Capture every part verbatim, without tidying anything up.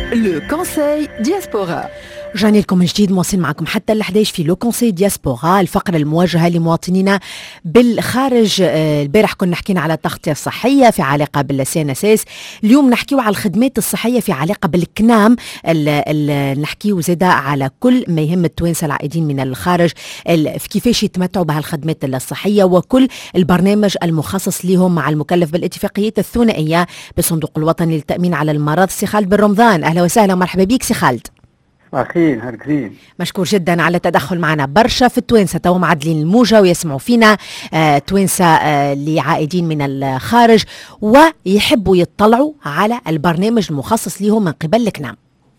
لو كونساي دياسبورا. رجعنا لكم من جديد، مواصلين معكم حتى ال إحدى عشر في لو كونساي دياسبورا، الفقرة الموجهة لمواطنينا بالخارج. البارح كنا حكينا على التغطية الصحية في علاقة بالسي ان اس اس، اليوم نحكيو على الخدمات الصحية في علاقة بالكنام، نحكيو زادا على كل ما يهم التوانسة العائدين من الخارج، في كيفاش يتمتعوا بهالخدمات الصحية وكل البرنامج المخصص لهم مع المكلف بالاتفاقيات الثنائية بالصندوق الوطني للتأمين على المرض. سي خالد بن رمضان، أهلا وسهلا ومرحبا بك سي خالد. أخين هركزين، مشكور جدا على التدخل معنا. برشا في التوانسة تو معدلين الموجة ويسمعوا فينا، آه توانسة آه اللي عائدين من الخارج ويحبوا يطلعوا على البرنامج المخصص لهم من قبل الكنام.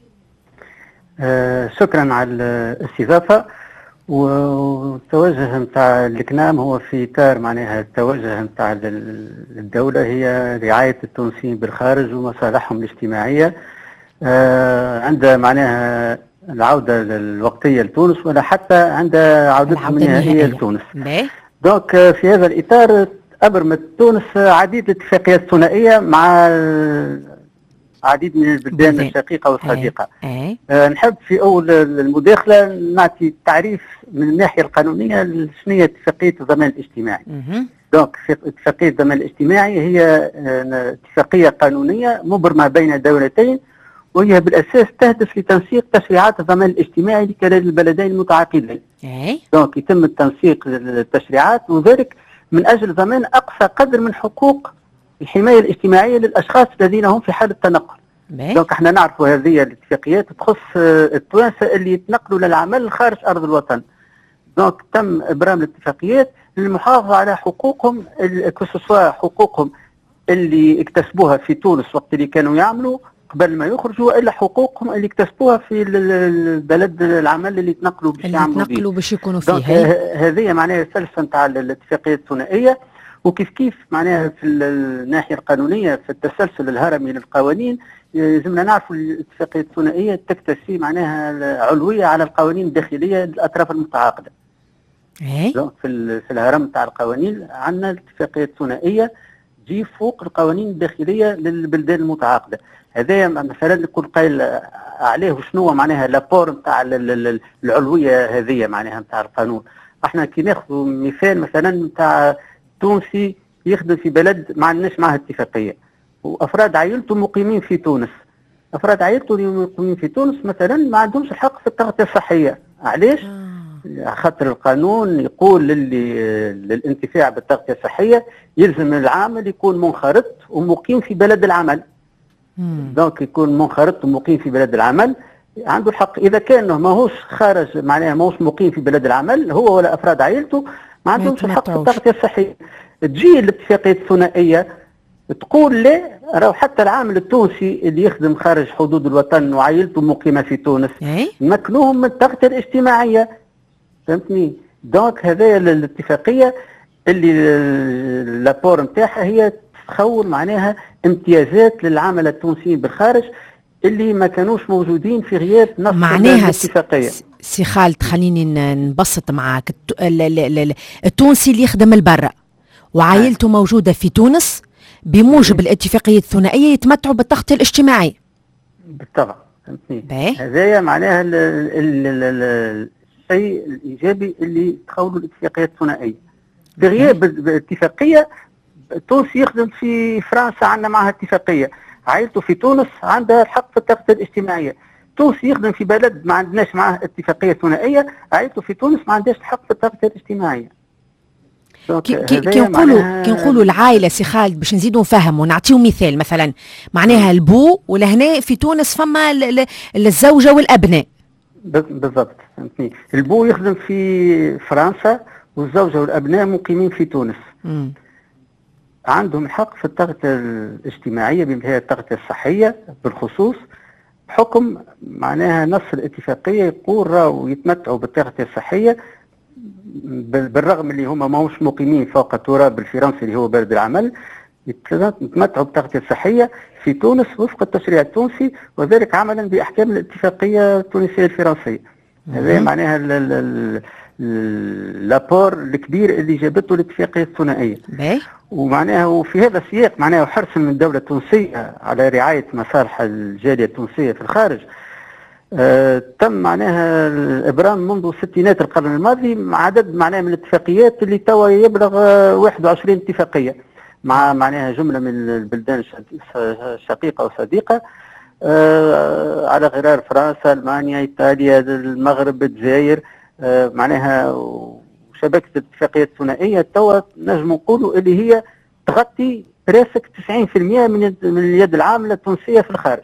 آه شكرا على الاستضافة. والتوجه نتاع الكنام هو في إطار معناها التوجه نتاع الدولة، هي رعاية التونسيين بالخارج ومصالحهم الاجتماعية آه عند معناها العودة الوقتية لتونس ولا حتى عند عودتهم النهائية لتونس. دونك في هذا الإطار أبرمت تونس عديد الاتفاقيات الثنائية مع عديد من البلدان الشقيقة والصديقة. أي. آه نحب في أول المداخلة نعطي تعريف من الناحية القانونية شنو هي اتفاقية الضمان الاجتماعي. دونك اتفاقية الضمان الاجتماعي هي اتفاقية قانونية مبرمة بين دولتين، وهي بالأساس تهدف لتنسيق تشريعات الضمان الاجتماعي لكلا البلدين المتعاقدين. دونك يتم التنسيق التشريعات وذلك من أجل ضمان أقصى قدر من حقوق الحماية الاجتماعية للأشخاص الذين هم في حالة تنقل. دونك احنا نعرفوا هذه الاتفاقيات تخص التوانسة اللي يتنقلوا للعمل خارج أرض الوطن. دونك تم إبرام الاتفاقيات للمحافظة على حقوقهم، كسوا حقوقهم اللي اكتسبوها في تونس وقت اللي كانوا يعملوا قبل ما يخرجوا، والا حقوقهم اللي اكتسبوها في البلد العمل اللي تنقلوا باش يعملوا اللي تنقلوا باش يكونوا فيه. هذه معناها الفلسفه نتاع الاتفاقيه الثنائيه. وكيف كيف معناها في الناحيه القانونيه في التسلسل الهرمي للقوانين لازمنا نعرفوا الاتفاقيه الثنائيه تكتسي معناها علويه على القوانين الداخليه للاطراف المتعاقده. اي في في الهرم نتاع القوانين عندنا الاتفاقيه الثنائيه تجي فوق القوانين الداخليه للبلدان المتعاقده. هذا مثلا يكون قايل عليه شنو معناها لابور نتاع العلويه هذه معناها نتاع القانون. احنا كي ناخذ مثال مثلا نتاع تونسي يخدم في بلد ما عندناش معاه اتفاقيه وافراد عائلته مقيمين في تونس، افراد عائلته مقيمين في تونس مثلا ما عندهمش الحق في التغطيه الصحيه. علاش؟ خاطر القانون يقول للي للانتفاع بالتغطيه الصحيه يلزم العامل يكون منخرط ومقيم في بلد العمل. دونك يكون منخرط ومقيم في بلد العمل عنده الحق. اذا كان ماهوش خارج معناها ماهوش مقيم في بلد العمل هو ولا افراد عائلته ما عندهمش الحق في التغطيه الصحيه. تجي الاتفاقيه الثنائيه تقول لا، راهو حتى العامل التونسي اللي يخدم خارج حدود الوطن وعائلته مقيمه في تونس مكنوهم من التغطيه الاجتماعيه. فهمتني؟ دونك هذه الاتفاقيه اللي اللابور نتاعها هي تخول معناها امتيازات للعمل التونسيين بالخارج اللي ما كانوش موجودين في غياب نص الاتفاقيه. سي خالد خليني نبسط معاك، التونسي اللي يخدم البرة وعائلته موجوده في تونس بموجب الاتفاقيه الثنائيه يتمتعوا بالتغطيه الاجتماعيه. بالطبع فهمتني؟ هذايا معناها الشيء الايجابي اللي تخولوا الاتفاقيه الثنائيه. بغياب الاتفاقيه التونسي يخدم في فرنسا عندنا معها اتفاقيه، عائلته في تونس عندها الحق في التغطيه الاجتماعيه. تونسي يخدم في بلد ما عندناش معاه اتفاقيه ثنائيه، عائلته في تونس ما عندهاش الحق في التغطيه الاجتماعيه. كي كي نقولوا كي نقولوا العائله سي خالد باش نزيدوا نفهموا نعطيو مثال مثلا معناها البو ولهنا في تونس فما الزوجه والابناء. بالضبط فهمتني. البو يخدم في فرنسا والزوجه والابناء مقيمين في تونس. م. عندهم الحق في التغطية الاجتماعية بما هي التغطية الصحية بالخصوص بحكم معناها نص الاتفاقية يقول راهو يتمتعوا بالتغطية الصحية بالرغم اللي هما ماهوش مقيمين فوق التراب الفرنسي اللي هو بلد العمل، يتمتعوا بالتغطية الصحية في تونس وفق التشريع التونسي وذلك عملا بأحكام الاتفاقية التونسية الفرنسية. هذا معناها لابور الكبير اللي جابته الاتفاقيه الثنائيه. باهي. ومعناها وفي هذا السياق معناها حرصا من الدوله التونسيه على رعايه مصالح الجاليه التونسيه في الخارج، آه تم معناها الابرام منذ ستينات القرن الماضي عدد معناها من الاتفاقيات اللي توا يبلغ آه واحد وعشرين اتفاقيه مع معناها جمله من البلدان الشقيقه وصديقه، آه على غرار فرنسا، المانيا، ايطاليا، المغرب، الجزائر، آه معناها وشبكه الاتفاقيات الثنائيه توا نجم نقولوا اللي هي تغطي براسك تسعين بالمئة من من اليد العامله التونسيه في الخارج.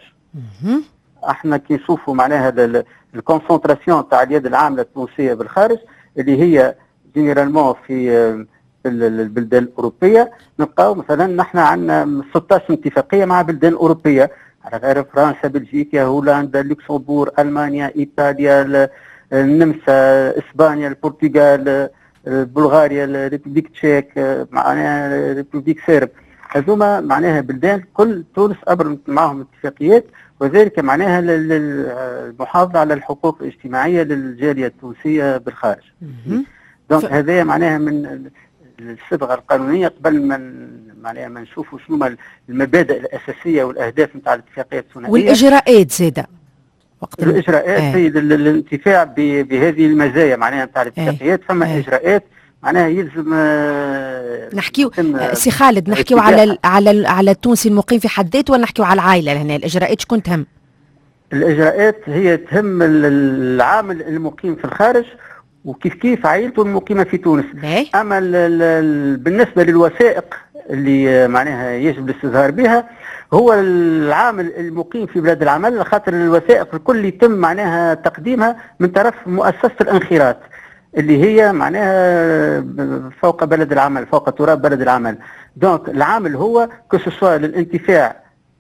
احنا كي نشوفوا معناها الكونسنتراسيون تاع اليد العامله التونسيه بالخارج اللي هي جينيرالمون في البلدان الاوروبيه، نلقاو مثلا نحن عندنا ستة عشر اتفاقيه مع بلدان اوروبيه على غير فرنسا، بلجيكا، هولندا، لوكسمبورغ، المانيا، ايطاليا، النمسا، اسبانيا، البرتغال، بلغاريا، الريبوبليك تشيك، معناها الريبوبليك سيرب. هذوما معناها بلدان كل تونس ابرمت معهم اتفاقيات، وذلك معناها المحافظه على الحقوق الاجتماعيه للجاليه التونسيه بالخارج. دونك هذا معناها من الصبغه القانونيه قبل ما معناها ما نشوفوا شنو المبادئ الاساسيه والاهداف نتاع الاتفاقيات الثنائيه والاجراءات زاده. وقت الاجراءات هي للانتفاع بهذه المزايا معناها نتاع الاتفاقيات. فما آه. اجراءات معناها يلزم نحكيو سي خالد نحكيو على على على التونسي المقيم في حد ذاته ولا نحكيو على العائله هنا؟ الاجراءات شكون تهم؟ الاجراءات هي تهم العامل المقيم في الخارج وكيف كيف عائلته المقيمه في تونس. بي. اما ال ال بالنسبه للوثائق اللي معناها يجب الاستظهار بها هو العامل المقيم في بلاد العمل، خاطر الوثائق الكل يتم معناها تقديمها من طرف مؤسسه الانخراط اللي هي معناها فوق بلد العمل، فوق تراب بلد العمل. دونك العامل هو كسوسوا للانتفاع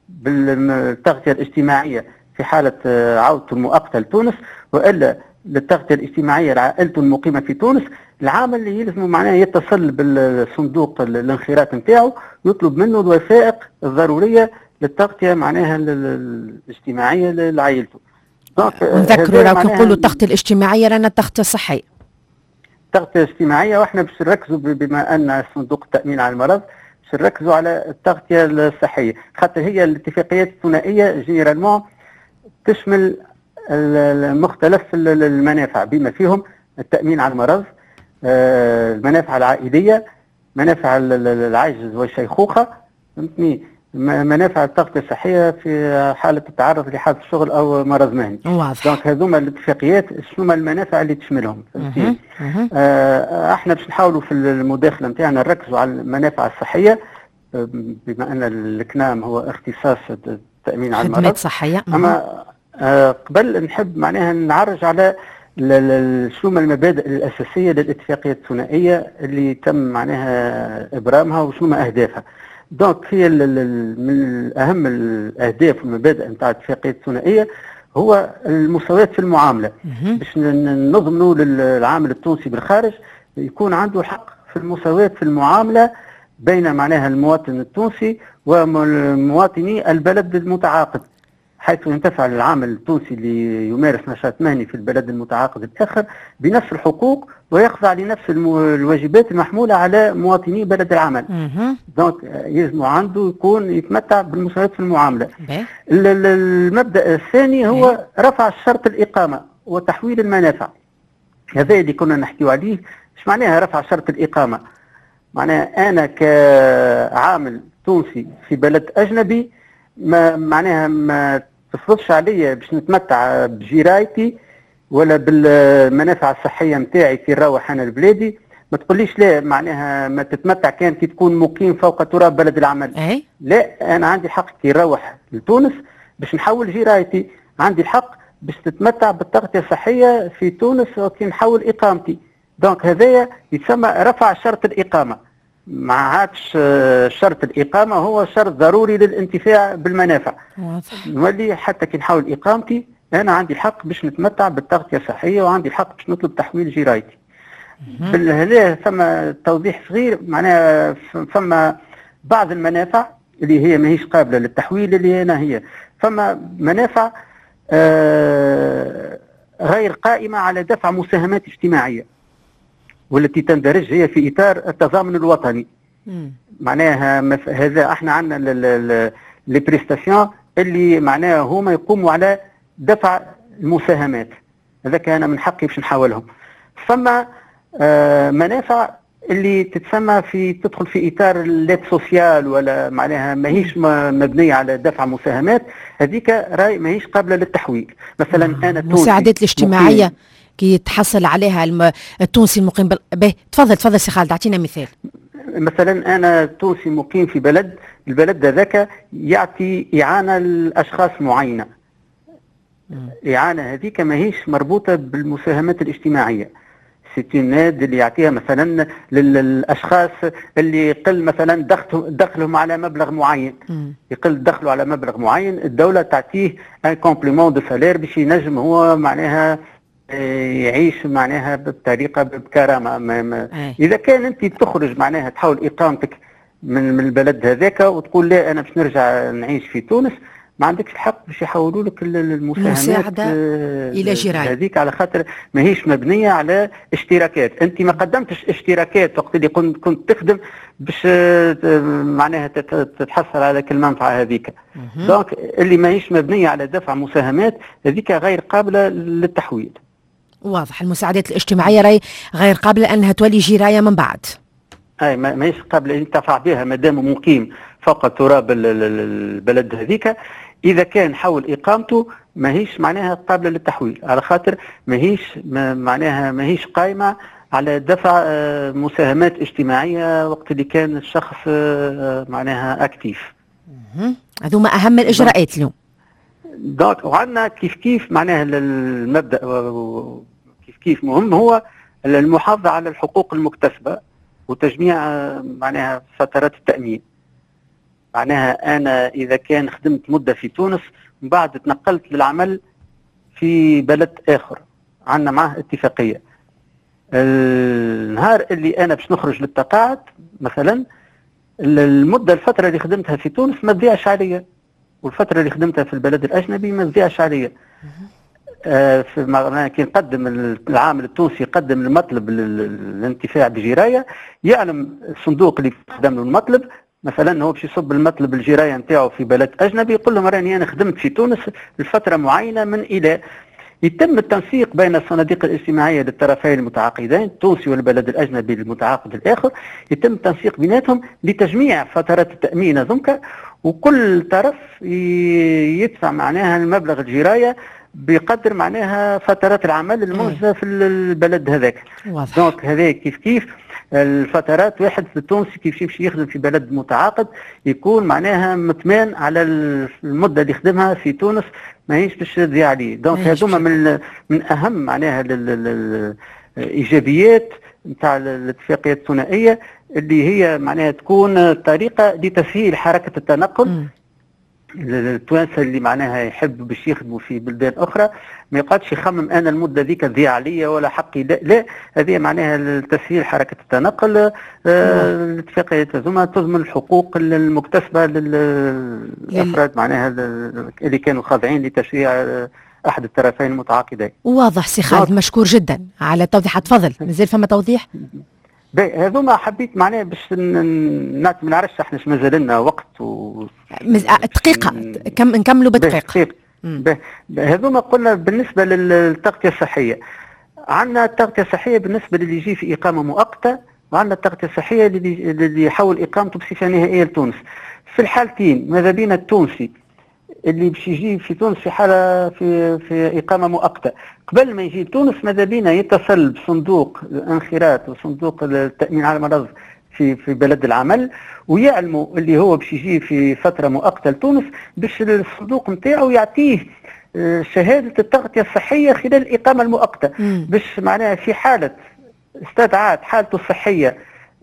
بالتغطيه الاجتماعيه في حاله عودته المؤقته لتونس، والا للتغطيه الاجتماعيه لعائلته المقيمه في تونس، العامل اللي يلزم معناه يتصل بالصندوق الانخراط نتاعو يطلب منه الوثائق الضروريه للتغطيه معناها الاجتماعيه لعائلته. نذكروا راكم نقولوا التغطيه الاجتماعيه رانا التغطيه الصحيه. التغطيه الاجتماعيه واحنا باش نركزوا بما ان صندوق التامين على المرض باش نركزوا على التغطيه الصحيه، خاطر هي الاتفاقيات الثنائيه جينيرالمون تشمل مختلف المنافع بما فيهم التامين على المرض، المنافع العائليه، منافع العجز والشيخوخه، فهمتني، منافع التغطيه الصحيه في حاله التعرض لحادث شغل او مرض مهني. واضح. دونك هذوما الاتفاقيات شنو المنافع اللي تشملهم. آه احنا باش نحاولوا في المداخله نتاعنا نركزوا على المنافع الصحيه بما ان الكنام هو اختصاص التامين على المرض. خدمات صحيه. اما آه قبل نحب معناها نعرج على شنو المبادئ الاساسيه للاتفاقيه الثنائيه اللي تم معناها ابرامها وشنو اهدافها. دونك هي من اهم الاهداف والمبادئ نتاع الاتفاقيه الثنائيه هو المساواه في المعامله، باش نضمنوا للعامل التونسي بالخارج يكون عنده حق في المساواه في المعامله بين معناها المواطن التونسي ومواطني البلد المتعاقد، حيث ينتفع العامل التونسي اللي يمارس نشاط مهني في البلد المتعاقد الآخر بنفس الحقوق ويخضع لنفس الواجبات المحمولة على مواطني بلد العمل. دونك يلزم عنده يكون يتمتع بالمساواة في المعاملة. المبدأ الثاني هو رفع شرط الإقامة وتحويل المنافع. هذا اللي كنا نحكيو عليه. ايش معناها رفع شرط الإقامة؟ معناها أنا كعامل تونسي في بلد أجنبي ما معناها ما تفرضش عليا باش نتمتع بجرايتي ولا بالمنافع الصحيه نتاعي كي نروح انا لبلادي، ما تقوليش لا معناها ما تتمتع كان كي تكون مقيم فوق تراب بلد العمل. أي؟ لا، انا عندي حق كي نروح لتونس باش نحول جرايتي، عندي الحق باش تتمتع بالتغطيه الصحيه في تونس وكي نحول اقامتي. دونك هذايا يتسمى رفع شرط الاقامه. ما عادش شرط الإقامة هو شرط ضروري للانتفاع بالمنافع. واضح. نولي حتى كي نحاول إقامتي أنا عندي الحق باش نتمتع بالتغطية الصحية وعندي الحق باش نطلب تحويل جرايتي. بالهذا ثم توضيح صغير، معناها ثم بعض المنافع اللي هي ماهيش قابلة للتحويل اللي هنا هي ثم منافع آه غير قائمة على دفع مساهمات اجتماعية. والتي تندرج هي في اطار التضامن الوطني. مم. معناها مف... هذا احنا عندنا لي بريستاسيون اللي معناها هما يقوموا على دفع المساهمات، هذا كان من حقي باش نحاولهم. فما آه منافع اللي تتسمى في تدخل في اطار الليت سوسيال، ولا معناها ماهيش مبنيه على دفع مساهمات، هذيك راي ماهيش قابله للتحويل. مثلا آه. انا المساعدات الاجتماعيه كي يتحصل عليها الم... التونسي المقيم بال... به تفضل تفضل سي خالد اعطينا مثال. مثلا انا تونسي مقيم في بلد، البلد هذاك يعطي اعانه لاشخاص معينه، الاعانه هذيك ماهيش مربوطه بالمساهمات الاجتماعيه، ستينات اللي يعطيها مثلا للاشخاص اللي يقل مثلا دخلهم على مبلغ معين، يقل دخله على مبلغ معين، الدوله تعطيه ان كومبليمون دو سالير باش ينجم هو معناها يعيش معناها بطريقه بكرامه. ما ما اذا كان انت تخرج معناها تحاول اقامتك من من البلد هذاك وتقول لا انا باش نرجع نعيش في تونس، ما عندكش الحق باش يحولوا لك المساهمات الى جيران هذيك، على خاطر ماهيش مبنيه على اشتراكات. انت ما قدمتش اشتراكات وقت اللي كنت كنت تخدم باش معناها تتحصل على كل المنفعه هذيك. دونك اللي ماهيش مبنيه على دفع مساهمات هذيك غير قابله للتحويل. واضح. المساعدات الاجتماعيه راي غير قابله انها تولي جرايه من بعد. اي ماهيش قابله ينتفع بها ما دام مقيم فوق تراب البلد هذيك. اذا كان حول اقامته ماهيش معناها قابله للتحويل، على خاطر ماهيش معناها ماهيش قائمه على دفع مساهمات اجتماعيه وقت اللي كان الشخص معناها اكتيف. هذوما اهم الاجراءات اليوم. دونك وعندنا كيف كيف معناها المبدا كيف كيف مهم هو المحافظه على الحقوق المكتسبه وتجميع معناها فترات التامين. معناها انا اذا كان خدمت مده في تونس من بعد تنقلت للعمل في بلد اخر عندنا معه اتفاقيه، النهار اللي انا باش نخرج للتقاعد مثلا المده الفتره اللي خدمتها في تونس ما تضيعش عليا، والفتره اللي خدمتها في البلد الاجنبي ما تضيعش عليا. آه في كي نقدم العامل التونسي يقدم المطلب للانتفاع بجرايه، يعلم الصندوق اللي قدم له المطلب مثلا هو باش يصب المطلب الجرايه نتاعو في بلد اجنبي، يقول لهم راني انا خدمت في تونس لفتره معينه من الى. يتم التنسيق بين الصناديق الاجتماعيه للطرفين المتعاقدين التونسي والبلد الاجنبي المتعاقد الاخر، يتم التنسيق بيناتهم لتجميع فترات التامين هذوك، وكل طرف يدفع معناها المبلغ الجرايه بقدر معناها فترات العمل الموجوده في البلد هذاك. دونك هذا كيف كيف الفترات واحد في التونسي كيف يمشي يخدم في بلد متعاقد يكون معناها مطمئن على المده اللي يخدمها في تونس ماهيش باش تضيع عليه. دونك هذوما من من اهم معناها الايجابيات نتاع الاتفاقيه الثنائيه اللي هي معناها تكون طريقه لتسهيل حركه التنقل. م. التوانسه اللي معناها يحب باش يخدموا في بلدان اخرى ما يقعدش يخمم انا المده ذيك تضيع عليا ولا حقي، لا, لا هذه معناها تسهيل حركه التنقل. الاتفاقيات هذوما تضمن الحقوق المكتسبه للافراد معناها اللي كانوا خاضعين لتشريع احد الطرفين المتعاقدين. واضح سي خالد، مشكور جدا على التوضيح. تفضل مازال فما توضيح؟ هذوما حبيت معناها باش ما نعرفش احنا مازال لنا وقت و دقيقه كم نكملوا بدقيقه. هذوما قلنا بالنسبه للتغطيه الصحيه. عندنا التغطيه الصحيه بالنسبه للي يجي في اقامه مؤقته، وعندنا التغطيه الصحيه اللي اللي يحول اقامته بصفه نهائيه لتونس. في الحالتين ماذا بين التونسي اللي باش يجي في تونس في حاله في في اقامه مؤقته قبل ما يجي لتونس ماذا بينا يتصل بصندوق الانخراط وصندوق التامين على المرض في في بلد العمل، ويعلموا اللي هو باش يجي في فتره مؤقته لتونس باش الصندوق نتاعو يعطيه شهاده التغطيه الصحيه خلال الاقامه المؤقته، باش معناها في حاله استدعت حالته الصحيه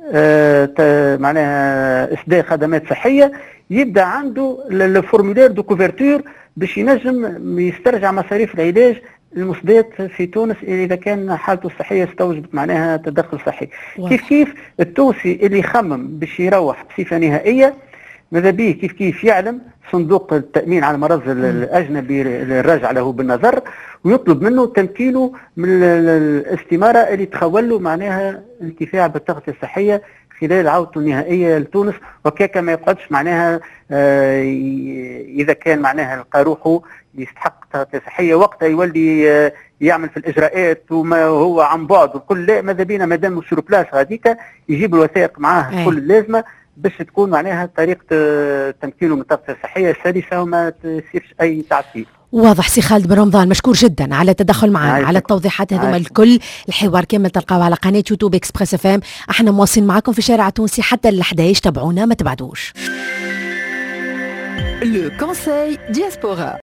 آه معناها اسداء خدمات صحيه يبدا عنده الفورمولير دو كوفرتور باش ينجم يسترجع مصاريف العلاج المسدات في تونس اذا كان حالته الصحيه استوجبت معناها تدخل صحي. واحد. كيف كيف التونسي اللي يخمم باش يروح بصفه نهائيه ماذا به كيف كيف يعلم صندوق التأمين على المرض الأجنبي الراجع له بالنظر، ويطلب منه تمكينه من الاستمارة اللي تخول له معناها الانتفاع بالتغطية الصحية خلال عودته النهائية لتونس، وكاكا ما يقعدش معناها آه إذا كان معناها لقى روحه يستحق تغطية صحية وقتها يولي آه يعمل في الإجراءات وما هو عن بعد وكل. لا، ماذا بينا مادام سور بلاس غاديكا يجيب الوثائق معاه كل اللازمة باش تكون معناها طريقة تمكينه من التغطية الصحية سلسة وما تصيرش أي تعطيل. واضح سي خالد بن رمضان، مشكور جدا على التدخل معنا، على التوضيحات هذوما الكل. الحوار كامل تلقاوه على قناة يوتيوب اكسبريس اف ام. احنا مواصلين معكم في شارع تونسي حتى ال إحدى عشر، تابعونا ما تبعدوش. Le Conseil Diaspora.